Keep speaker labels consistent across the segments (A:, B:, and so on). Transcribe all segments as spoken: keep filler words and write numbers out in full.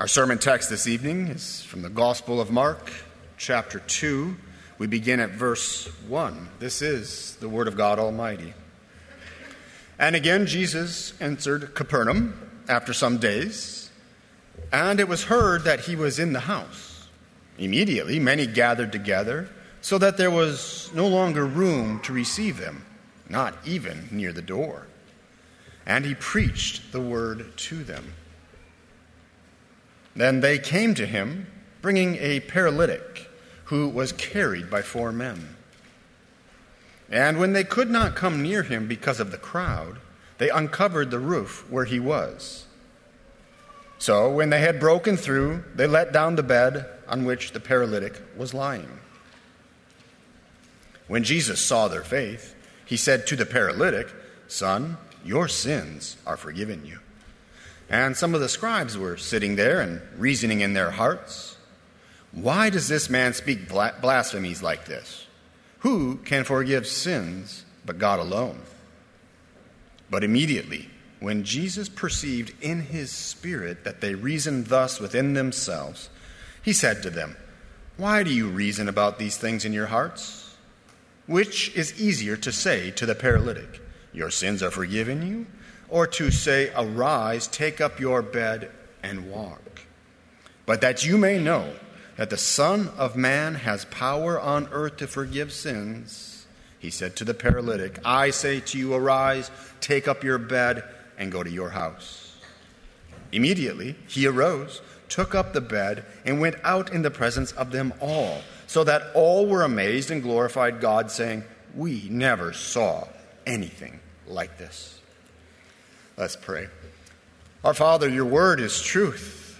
A: Our sermon text this evening is from the Gospel of Mark, chapter two. We begin at verse one. This is the word of God Almighty. And again Jesus entered Capernaum after some days, and it was heard that he was in the house. Immediately many gathered together, so that there was no longer room to receive them, not even near the door. And he preached the word to them. Then they came to him, bringing a paralytic who was carried by four men. And when they could not come near him because of the crowd, they uncovered the roof where he was. So when they had broken through, they let down the bed on which the paralytic was lying. When Jesus saw their faith, he said to the paralytic, "Son, your sins are forgiven you." And some of the scribes were sitting there and reasoning in their hearts, "Why does this man speak blasphemies like this? Who can forgive sins but God alone?" But immediately, when Jesus perceived in his spirit that they reasoned thus within themselves, he said to them, "Why do you reason about these things in your hearts? Which is easier to say to the paralytic, 'Your sins are forgiven you,' or to say, 'Arise, take up your bed and walk'? But that you may know that the Son of Man has power on earth to forgive sins," he said to the paralytic, "I say to you, arise, take up your bed, and go to your house." Immediately he arose, took up the bed, and went out in the presence of them all, so that all were amazed and glorified God, saying, "We never saw anything like this." Let's pray. Our Father, your word is truth,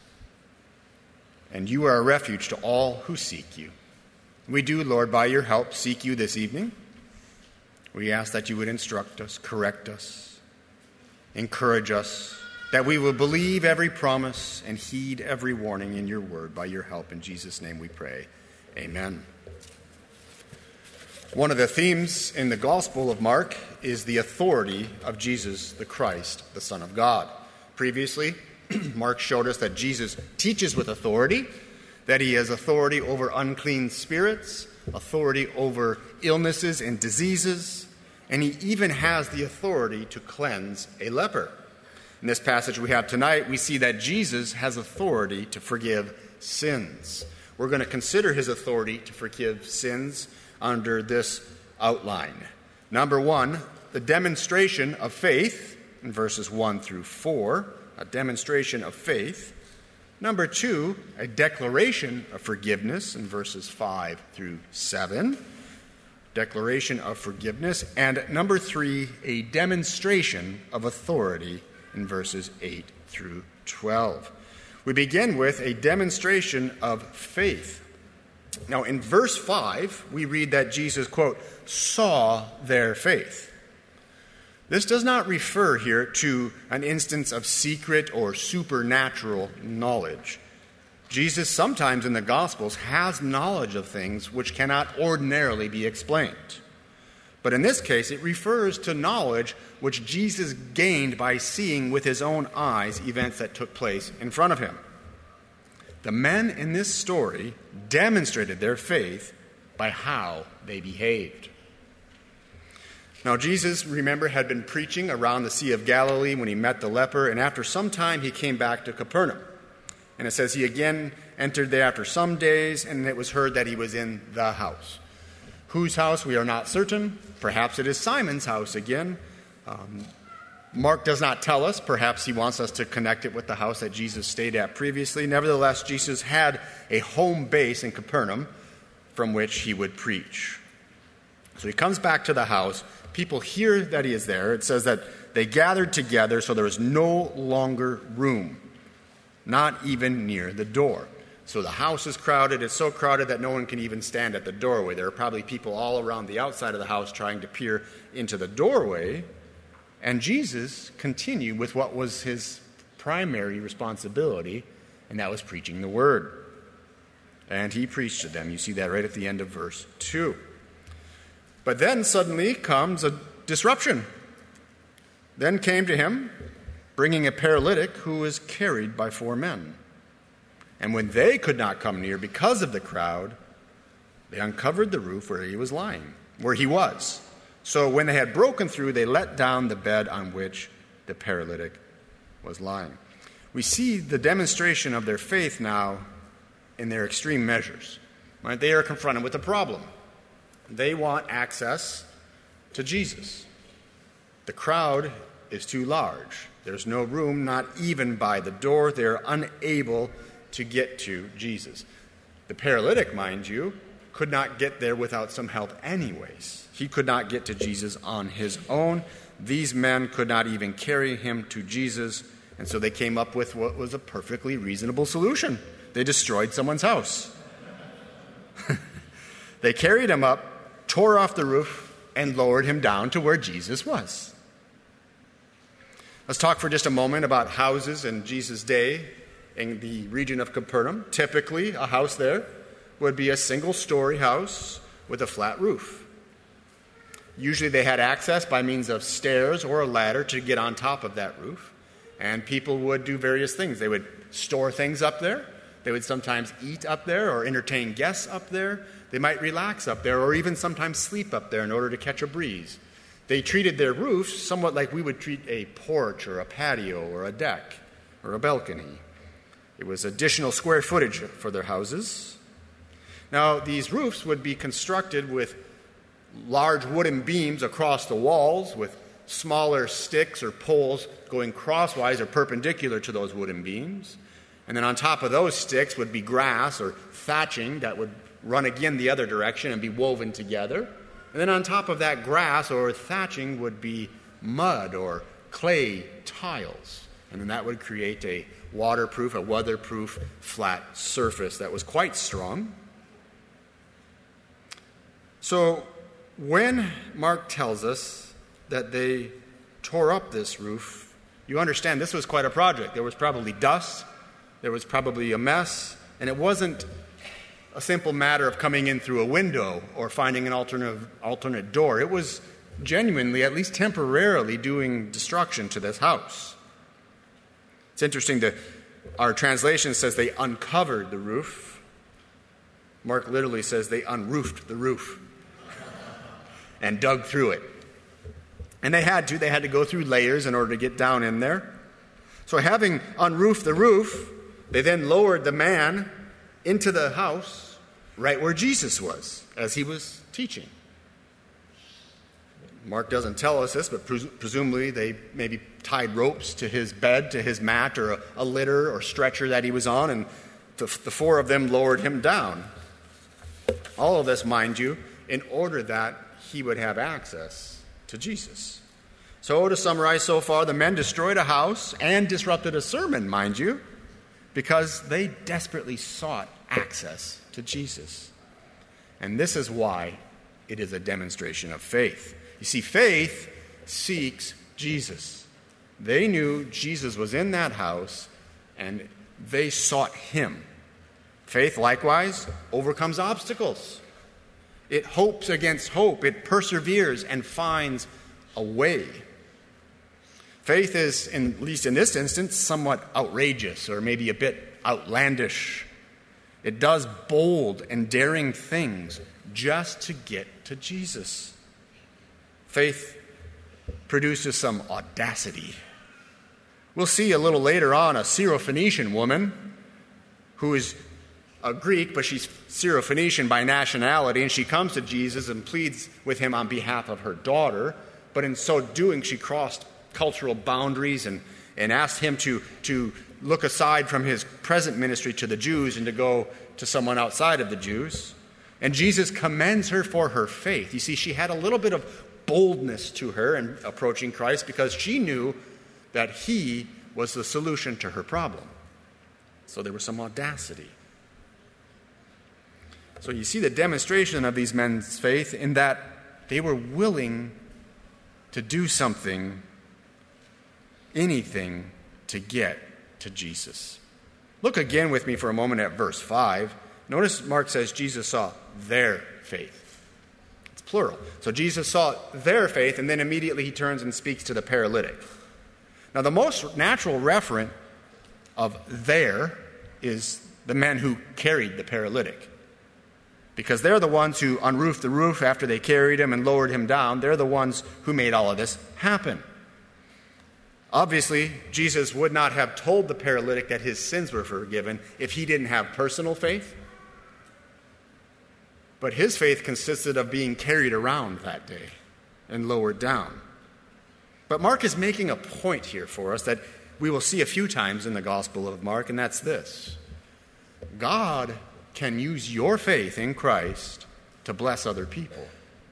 A: and you are a refuge to all who seek you. We do, Lord, by your help, seek you this evening. We ask that you would instruct us, correct us, encourage us, that we will believe every promise and heed every warning in your word by your help. In Jesus' name we pray. Amen. One of the themes in the Gospel of Mark is the authority of Jesus the Christ, the Son of God. Previously, Mark showed us that Jesus teaches with authority, that he has authority over unclean spirits, authority over illnesses and diseases, and he even has the authority to cleanse a leper. In this passage we have tonight, we see that Jesus has authority to forgive sins. We're going to consider his authority to forgive sins under this outline. Number one, the demonstration of faith in verses one through four, a demonstration of faith. Number two, a declaration of forgiveness in verses five through seven, declaration of forgiveness. And number three, a demonstration of authority in verses eight through twelve. We begin with a demonstration of faith. Now, in verse five, we read that Jesus, quote, saw their faith. This does not refer here to an instance of secret or supernatural knowledge. Jesus sometimes in the Gospels has knowledge of things which cannot ordinarily be explained. But in this case, it refers to knowledge which Jesus gained by seeing with his own eyes events that took place in front of him. The men in this story demonstrated their faith by how they behaved. Now, Jesus, remember, had been preaching around the Sea of Galilee when he met the leper, and after some time he came back to Capernaum. And it says he again entered there after some days, and it was heard that he was in the house. Whose house, we are not certain. Perhaps it is Simon's house again. Um, Mark does not tell us. Perhaps he wants us to connect it with the house that Jesus stayed at previously. Nevertheless, Jesus had a home base in Capernaum from which he would preach. So he comes back to the house. People hear that he is there. It says that they gathered together, so there was no longer room, not even near the door. So the house is crowded. It's so crowded that no one can even stand at the doorway. There are probably people all around the outside of the house trying to peer into the doorway. And Jesus continued with what was his primary responsibility, and that was preaching the word. And he preached to them. You see that right at the end of verse two. But then suddenly comes a disruption. Then came to him, bringing a paralytic who was carried by four men. And when they could not come near because of the crowd, they uncovered the roof where he was lying, where he was. So when they had broken through, they let down the bed on which the paralytic was lying. We see the demonstration of their faith now in their extreme measures. Right? They are confronted with a problem. They want access to Jesus. The crowd is too large. There's no room, not even by the door. They're unable to get to Jesus. The paralytic, mind you, could not get there without some help anyways. He could not get to Jesus on his own. These men could not even carry him to Jesus, and so they came up with what was a perfectly reasonable solution. They destroyed someone's house. They carried him up, tore off the roof, and lowered him down to where Jesus was. Let's talk for just a moment about houses in Jesus' day in the region of Capernaum. Typically, a house there would be a single-story house with a flat roof. Usually they had access by means of stairs or a ladder to get on top of that roof. And people would do various things. They would store things up there. They would sometimes eat up there or entertain guests up there. They might relax up there or even sometimes sleep up there in order to catch a breeze. They treated their roofs somewhat like we would treat a porch or a patio or a deck or a balcony. It was additional square footage for their houses. Now, these roofs would be constructed with large wooden beams across the walls with smaller sticks or poles going crosswise or perpendicular to those wooden beams. And then on top of those sticks would be grass or thatching that would run again the other direction and be woven together. And then on top of that grass or thatching would be mud or clay tiles. And then that would create a waterproof, a weatherproof, flat surface that was quite strong. So when Mark tells us that they tore up this roof, you understand this was quite a project. There was probably dust, there was probably a mess, and it wasn't a simple matter of coming in through a window or finding an alternate, alternate door. It was genuinely, at least temporarily, doing destruction to this house. It's interesting that our translation says they uncovered the roof. Mark literally says they unroofed the roof and dug through it. And they had to. They had to go through layers in order to get down in there. So having unroofed the roof, they then lowered the man into the house right where Jesus was as he was teaching. Mark doesn't tell us this, but pres- presumably they maybe tied ropes to his bed, to his mat, or a, a litter or stretcher that he was on, and the, the four of them lowered him down. All of this, mind you, in order that he would have access to Jesus. So to summarize so far, the men destroyed a house and disrupted a sermon, mind you, because they desperately sought access to Jesus. And this is why it is a demonstration of faith. You see, faith seeks Jesus. They knew Jesus was in that house, and they sought him. Faith, likewise, overcomes obstacles. It hopes against hope. It perseveres and finds a way. Faith is, in, at least in this instance, somewhat outrageous or maybe a bit outlandish. It does bold and daring things just to get to Jesus. Faith produces some audacity. We'll see a little later on a Syrophoenician woman who is a Greek, but she's Syrophoenician by nationality, and she comes to Jesus and pleads with him on behalf of her daughter. But in so doing, she crossed cultural boundaries and, and asked him to, to look aside from his present ministry to the Jews and to go to someone outside of the Jews. And Jesus commends her for her faith. You see, she had a little bit of boldness to her in approaching Christ because she knew that he was the solution to her problem. So there was some audacity. So you see the demonstration of these men's faith in that they were willing to do something, anything, to get to Jesus. Look again with me for a moment at verse five. Notice Mark says Jesus saw their faith. It's plural. So Jesus saw their faith, and then immediately he turns and speaks to the paralytic. Now the most natural referent of their is the men who carried the paralytic. Because they're the ones who unroofed the roof after they carried him and lowered him down. They're the ones who made all of this happen. Obviously, Jesus would not have told the paralytic that his sins were forgiven if he didn't have personal faith. But his faith consisted of being carried around that day and lowered down. But Mark is making a point here for us that we will see a few times in the Gospel of Mark, and that's this. God can use your faith in Christ to bless other people.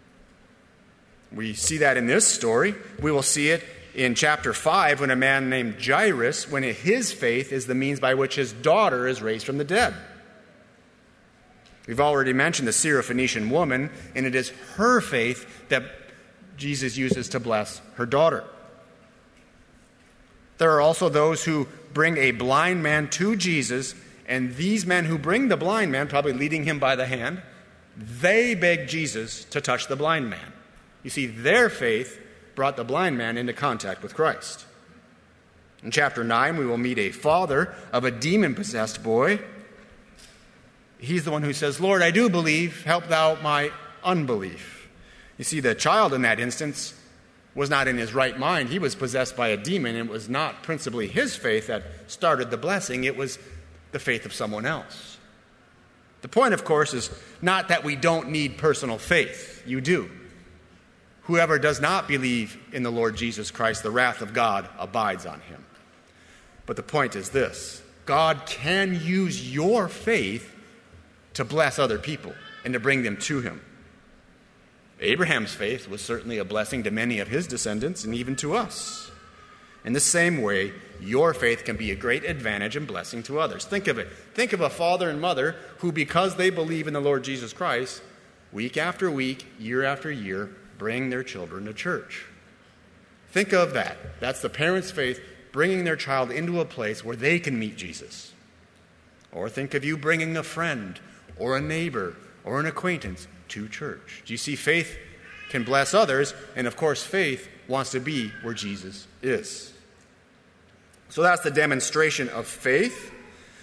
A: We see that in this story. We will see it in chapter five when a man named Jairus, when his faith is the means by which his daughter is raised from the dead. We've already mentioned the Syrophoenician woman, and it is her faith that Jesus uses to bless her daughter. There are also those who bring a blind man to Jesus, and these men who bring the blind man, probably leading him by the hand, they beg Jesus to touch the blind man. You see, their faith brought the blind man into contact with Christ. In chapter nine, we will meet a father of a demon-possessed boy. He's the one who says, "Lord, I do believe, help thou my unbelief." You see, the child in that instance was not in his right mind. He was possessed by a demon, and it was not principally his faith that started the blessing. It was the faith of someone else. The point, of course, is not that we don't need personal faith. You do. Whoever does not believe in the Lord Jesus Christ, the wrath of God abides on him. But the point is this: God can use your faith to bless other people and to bring them to him. Abraham's faith was certainly a blessing to many of his descendants and even to us. In the same way, your faith can be a great advantage and blessing to others. Think of it. Think of a father and mother who, because they believe in the Lord Jesus Christ, week after week, year after year, bring their children to church. Think of that. That's the parents' faith bringing their child into a place where they can meet Jesus. Or think of you bringing a friend or a neighbor or an acquaintance to church. Do you see? Faith can bless others, and of course faith wants to be where Jesus is. So that's the demonstration of faith.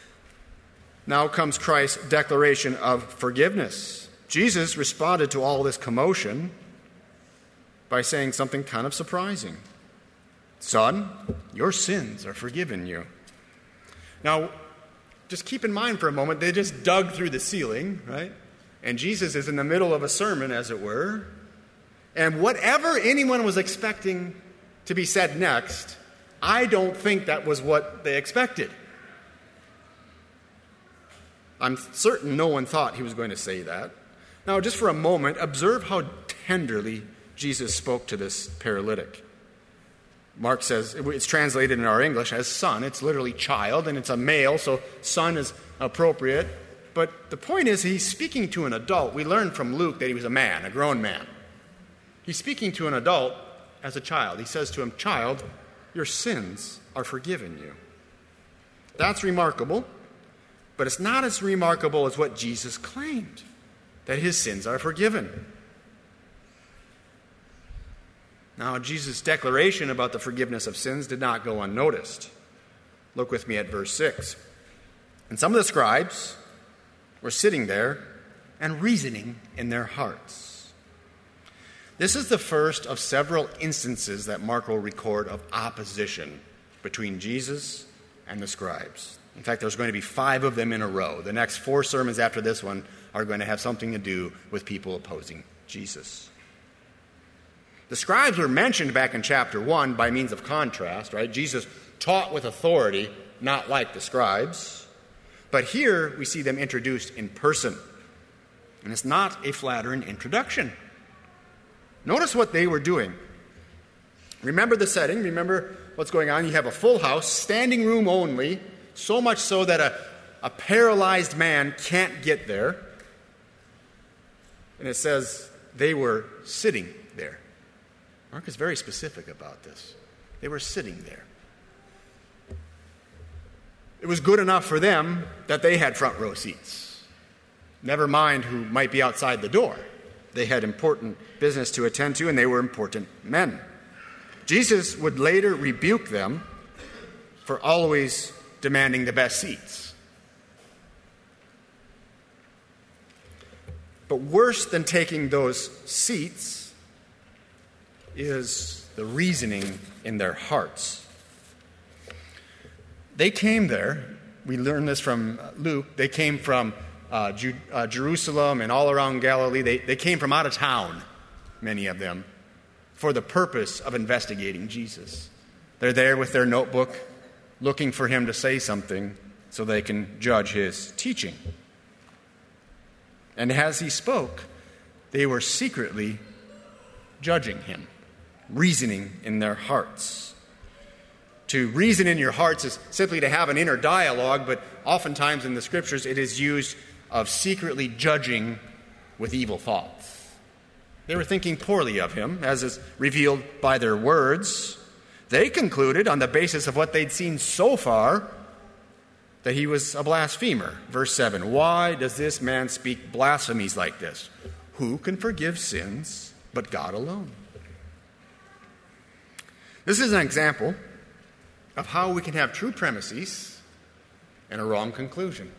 A: Now comes Christ's declaration of forgiveness. Jesus responded to all this commotion by saying something kind of surprising. "Son, your sins are forgiven you." Now, just keep in mind for a moment, they just dug through the ceiling, right? And Jesus is in the middle of a sermon, as it were. And whatever anyone was expecting to be said next, I don't think that was what they expected. I'm certain no one thought he was going to say that. Now, just for a moment, observe how tenderly Jesus spoke to this paralytic. Mark says, it's translated in our English as son. It's literally child, and it's a male, so son is appropriate. But the point is, he's speaking to an adult. We learned from Luke that he was a man, a grown man. He's speaking to an adult as a child. He says to him, "Child, your sins are forgiven you." That's remarkable, but it's not as remarkable as what Jesus claimed, that his sins are forgiven. Now, Jesus' declaration about the forgiveness of sins did not go unnoticed. Look with me at verse six. "And some of the scribes were sitting there and reasoning in their hearts." This is the first of several instances that Mark will record of opposition between Jesus and the scribes. In fact, there's going to be five of them in a row. The next four sermons after this one are going to have something to do with people opposing Jesus. The scribes were mentioned back in chapter one by means of contrast, right? Jesus taught with authority, not like the scribes. But here we see them introduced in person. And it's not a flattering introduction. Notice what they were doing. Remember the setting. Remember what's going on. You have a full house, standing room only, so much so that a, a paralyzed man can't get there. And it says they were sitting there. Mark is very specific about this. They were sitting there. It was good enough for them that they had front row seats. Never mind who might be outside the door. They had important business to attend to, and they were important men. Jesus would later rebuke them for always demanding the best seats. But worse than taking those seats is the reasoning in their hearts. They came there, we learn this from Luke, they came from uh, Ju- uh, Jerusalem and all around Galilee. They, they came from out of town, many of them, for the purpose of investigating Jesus. They're there with their notebook, looking for him to say something so they can judge his teaching. And as he spoke, they were secretly judging him, reasoning in their hearts. To reason in your hearts is simply to have an inner dialogue, but oftentimes in the Scriptures it is used of secretly judging with evil thoughts. They were thinking poorly of him, as is revealed by their words. They concluded, on the basis of what they'd seen so far, that he was a blasphemer. Verse seven, why does this man speak blasphemies like this? Who can forgive sins but God alone? This is an example of how we can have true premises and a wrong conclusion.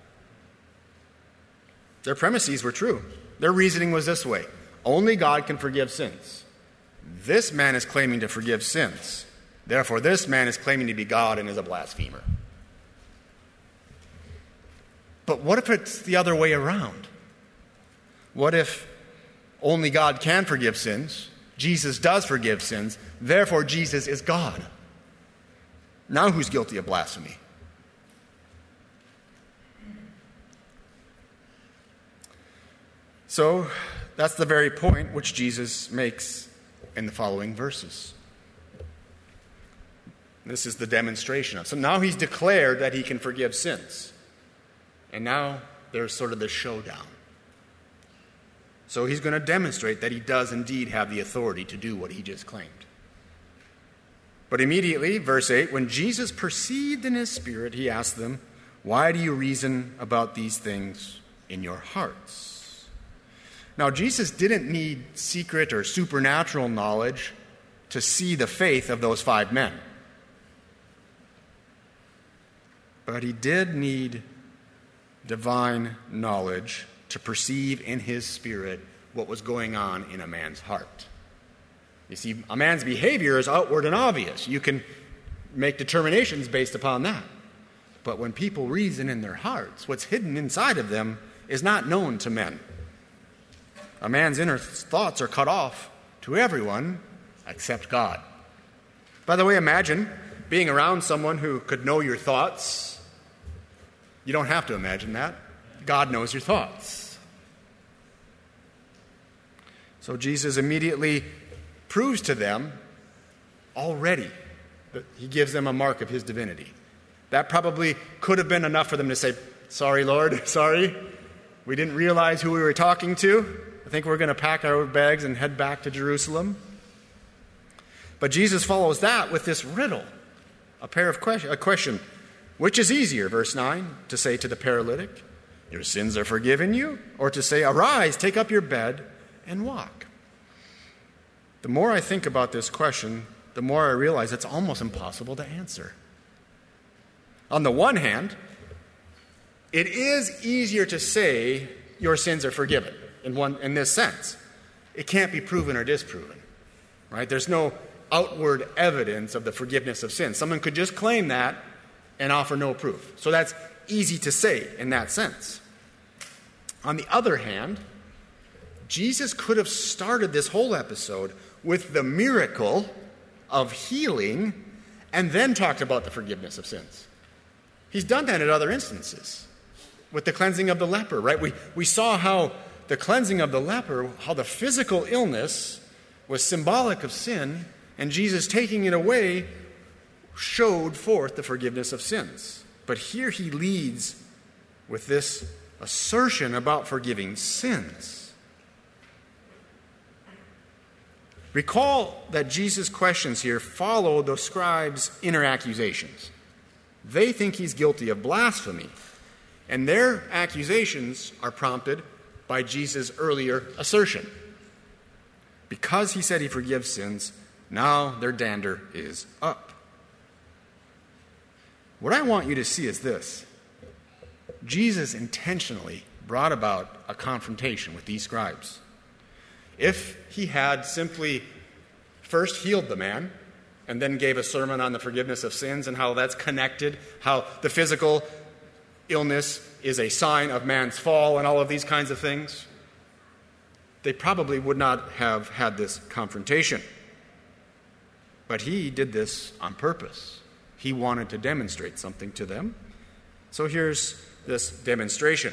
A: Their premises were true. Their reasoning was this way: only God can forgive sins. This man is claiming to forgive sins. Therefore, this man is claiming to be God and is a blasphemer. But what if it's the other way around? What if only God can forgive sins, Jesus does forgive sins, therefore Jesus is God? Now who's guilty of blasphemy? So that's the very point which Jesus makes in the following verses. This is the demonstration of. So now he's declared that he can forgive sins. And now there's sort of the showdown. So he's going to demonstrate that he does indeed have the authority to do what he just claimed. But immediately, verse eight, when Jesus perceived in his spirit, he asked them, why do you reason about these things in your hearts? Now, Jesus didn't need secret or supernatural knowledge to see the faith of those five men. But he did need divine knowledge to perceive in his spirit what was going on in a man's heart. You see, a man's behavior is outward and obvious. You can make determinations based upon that. But when people reason in their hearts, what's hidden inside of them is not known to men. A man's inner thoughts are cut off to everyone except God. By the way, imagine being around someone who could know your thoughts. You don't have to imagine that. God knows your thoughts. So Jesus immediately proves to them already that he gives them a mark of his divinity. That probably could have been enough for them to say, sorry, Lord, sorry. We didn't realize who we were talking to. I think we're going to pack our bags and head back to Jerusalem. But Jesus follows that with this riddle, a pair of question, a question. Which is easier, verse nine, to say to the paralytic, your sins are forgiven you, or to say, arise, take up your bed, and walk? The more I think about this question, the more I realize it's almost impossible to answer. On the one hand, it is easier to say your sins are forgiven in one in this sense. It can't be proven or disproven, right? There's no outward evidence of the forgiveness of sins. Someone could just claim that and offer no proof. So that's easy to say in that sense. On the other hand, Jesus could have started this whole episode with the miracle of healing and then talked about the forgiveness of sins. He's done that in other instances with the cleansing of the leper, right? We, we saw how the cleansing of the leper, how the physical illness was symbolic of sin, and Jesus taking it away showed forth the forgiveness of sins. But here he leads with this assertion about forgiving sins. Recall that Jesus' questions here follow the scribes' inner accusations. They think he's guilty of blasphemy, and their accusations are prompted by Jesus' earlier assertion. Because he said he forgives sins, now their dander is up. What I want you to see is this. Jesus intentionally brought about a confrontation with these scribes. If he had simply first healed the man and then gave a sermon on the forgiveness of sins and how that's connected, how the physical illness is a sign of man's fall and all of these kinds of things, they probably would not have had this confrontation. But he did this on purpose. He wanted to demonstrate something to them. So here's this demonstration.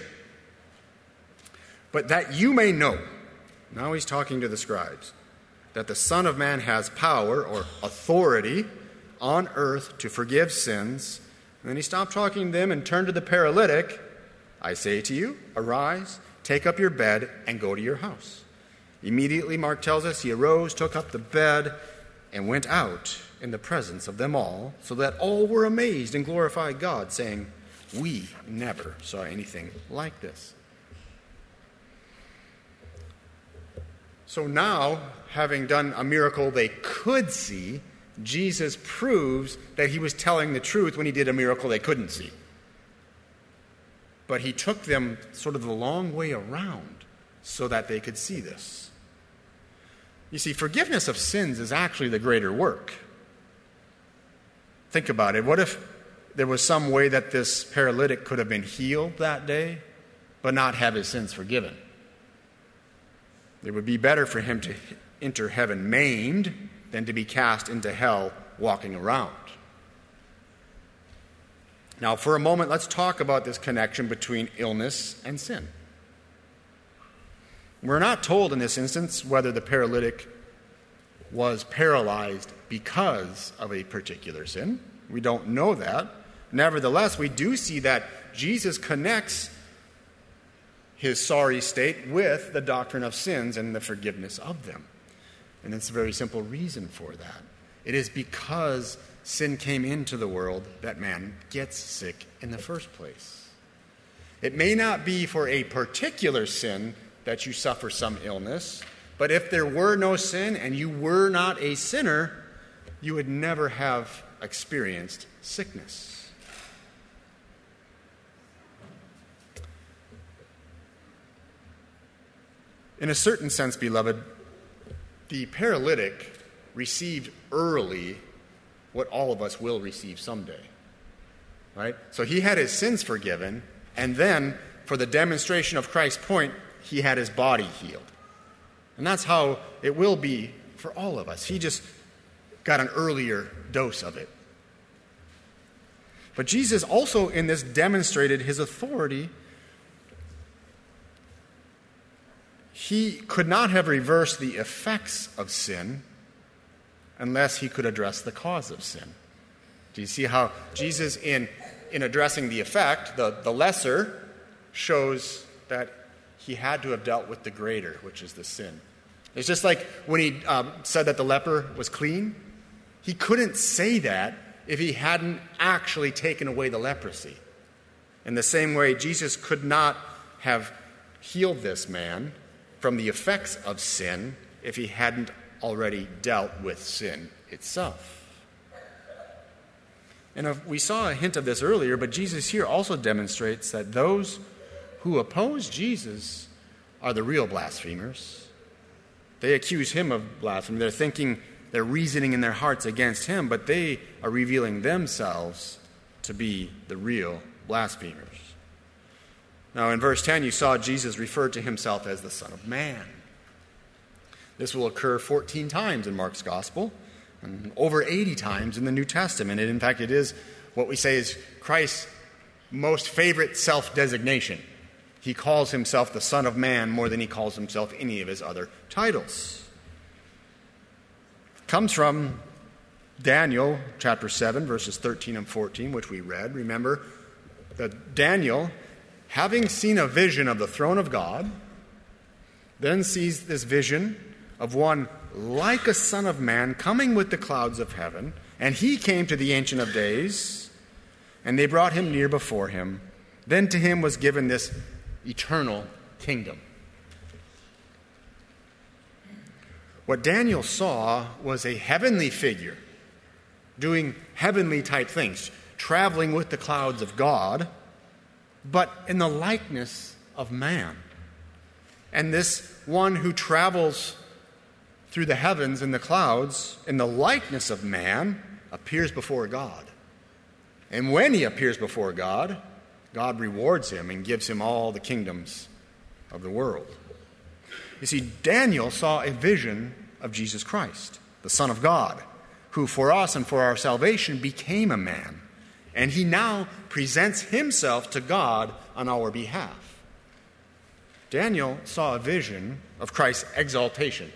A: But that you may know, now he's talking to the scribes, that the Son of Man has power or authority on earth to forgive sins. And then he stopped talking to them and turned to the paralytic. I say to you, arise, take up your bed, and go to your house. Immediately, Mark tells us, he arose, took up the bed, and went out in the presence of them all, so that all were amazed and glorified God, saying, we never saw anything like this. So now, having done a miracle they could see, Jesus proves that he was telling the truth when he did a miracle they couldn't see. But he took them sort of the long way around so that they could see this. You see, forgiveness of sins is actually the greater work. Think about it. What if there was some way that this paralytic could have been healed that day, but not have his sins forgiven? It would be better for him to enter heaven maimed than to be cast into hell walking around. Now, for a moment, let's talk about this connection between illness and sin. We're not told in this instance whether the paralytic was paralyzed because of a particular sin. We don't know that. Nevertheless, we do see that Jesus connects his sorry state with the doctrine of sins and the forgiveness of them. And it's a very simple reason for that. It is because sin came into the world that man gets sick in the first place. It may not be for a particular sin that you suffer some illness, but if there were no sin and you were not a sinner, you would never have experienced sickness. In a certain sense, beloved, the paralytic received early what all of us will receive someday. Right? So he had his sins forgiven, and then, for the demonstration of Christ's point, he had his body healed. And that's how it will be for all of us. He just got an earlier dose of it. But Jesus also in this demonstrated his authority. He could not have reversed the effects of sin unless he could address the cause of sin. Do you see how Jesus, in, in addressing the effect, the, the lesser, shows that he had to have dealt with the greater, which is the sin. It's just like when he um, said that the leper was clean. He couldn't say that if he hadn't actually taken away the leprosy. In the same way, Jesus could not have healed this man from the effects of sin if he hadn't already dealt with sin itself. And we saw a hint of this earlier, but Jesus here also demonstrates that those who oppose Jesus are the real blasphemers. They accuse him of blasphemy. They're thinking, they're reasoning in their hearts against him, but they are revealing themselves to be the real blasphemers. Now, in verse ten, you saw Jesus refer to himself as the Son of Man. This will occur fourteen times in Mark's Gospel, and over eighty times in the New Testament. And in fact, it is what we say is Christ's most favorite self-designation. He calls himself the Son of Man more than he calls himself any of his other titles. It comes from Daniel chapter seven, verses thirteen and fourteen, which we read. Remember that Daniel, having seen a vision of the throne of God, then sees this vision of one like a son of man coming with the clouds of heaven, and he came to the Ancient of Days, and they brought him near before him. Then to him was given this eternal kingdom. What Daniel saw was a heavenly figure doing heavenly type things, traveling with the clouds of God, but in the likeness of man. And this one who travels through the heavens in the clouds in the likeness of man appears before God. And when he appears before God, God rewards him and gives him all the kingdoms of the world. You see, Daniel saw a vision of Jesus Christ, the Son of God, who for us and for our salvation became a man. And he now presents himself to God on our behalf. Daniel saw a vision of Christ's exaltation.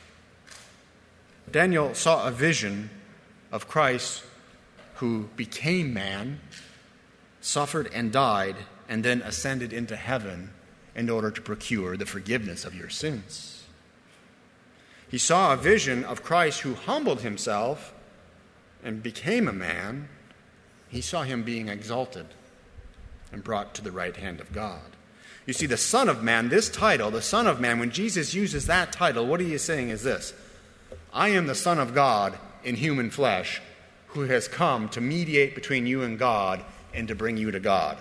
A: Daniel saw a vision of Christ who became man, suffered and died, and then ascended into heaven in order to procure the forgiveness of your sins. He saw a vision of Christ who humbled himself and became a man. He saw him being exalted and brought to the right hand of God. You see, the Son of Man, this title, the Son of Man, when Jesus uses that title, what he is saying is this: I am the Son of God in human flesh who has come to mediate between you and God and to bring you to God.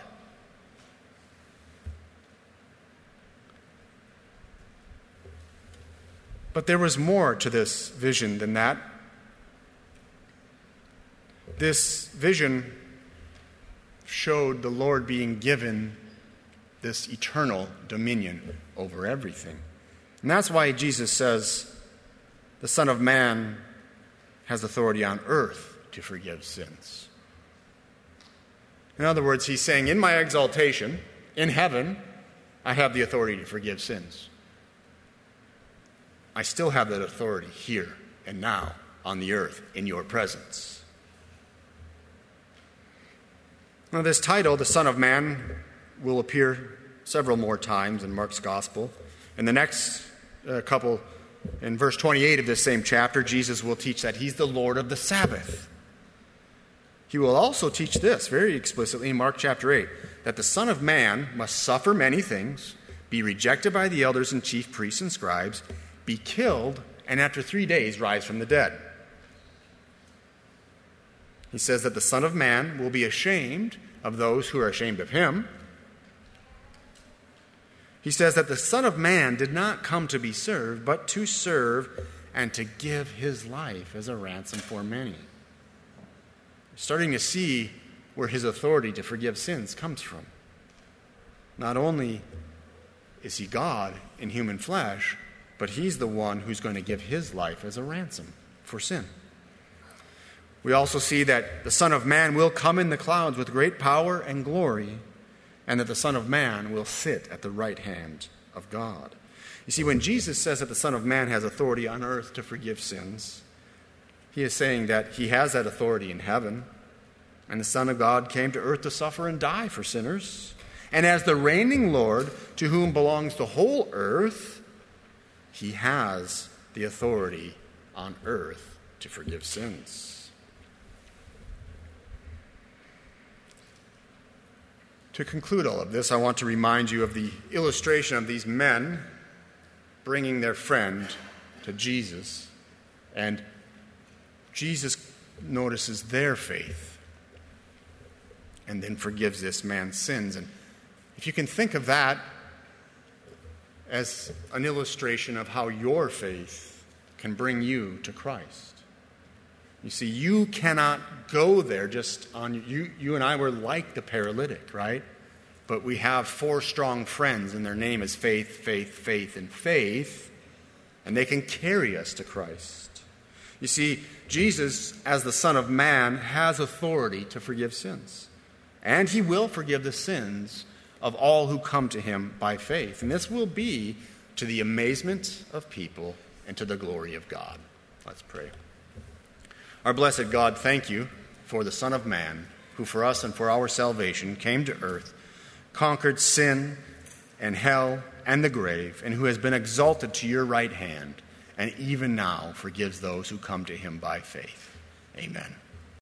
A: But there was more to this vision than that. This vision showed the Lord being given this eternal dominion over everything. And that's why Jesus says the Son of Man has authority on earth to forgive sins. In other words, he's saying, in my exaltation, in heaven, I have the authority to forgive sins. I still have that authority here and now on the earth in your presence. Now, this title, the Son of Man, will appear several more times in Mark's Gospel. In the next uh, couple, in verse twenty-eight of this same chapter, Jesus will teach that he's the Lord of the Sabbath. He will also teach this very explicitly in Mark chapter eight, that the Son of Man must suffer many things, be rejected by the elders and chief priests and scribes, be killed, and after three days rise from the dead. He says that the Son of Man will be ashamed of those who are ashamed of him. He says that the Son of Man did not come to be served, but to serve and to give his life as a ransom for many. Starting to see where his authority to forgive sins comes from. Not only is he God in human flesh, but he's the one who's going to give his life as a ransom for sin. We also see that the Son of Man will come in the clouds with great power and glory, and that the Son of Man will sit at the right hand of God. You see, when Jesus says that the Son of Man has authority on earth to forgive sins, he is saying that he has that authority in heaven, and the Son of God came to earth to suffer and die for sinners. And as the reigning Lord, to whom belongs the whole earth, he has the authority on earth to forgive sins. To conclude all of this, I want to remind you of the illustration of these men bringing their friend to Jesus. And Jesus notices their faith and then forgives this man's sins. And if you can think of that as an illustration of how your faith can bring you to Christ. You see, you cannot go there just on you. You and I were like the paralytic, right? But we have four strong friends, and their name is faith, faith, faith, and faith, and they can carry us to Christ. You see, Jesus, as the Son of Man, has authority to forgive sins, and he will forgive the sins of all who come to him by faith. And this will be to the amazement of people and to the glory of God. Let's pray. Our blessed God, thank you for the Son of Man, who for us and for our salvation came to earth, conquered sin and hell and the grave, and who has been exalted to your right hand, and even now forgives those who come to him by faith. Amen.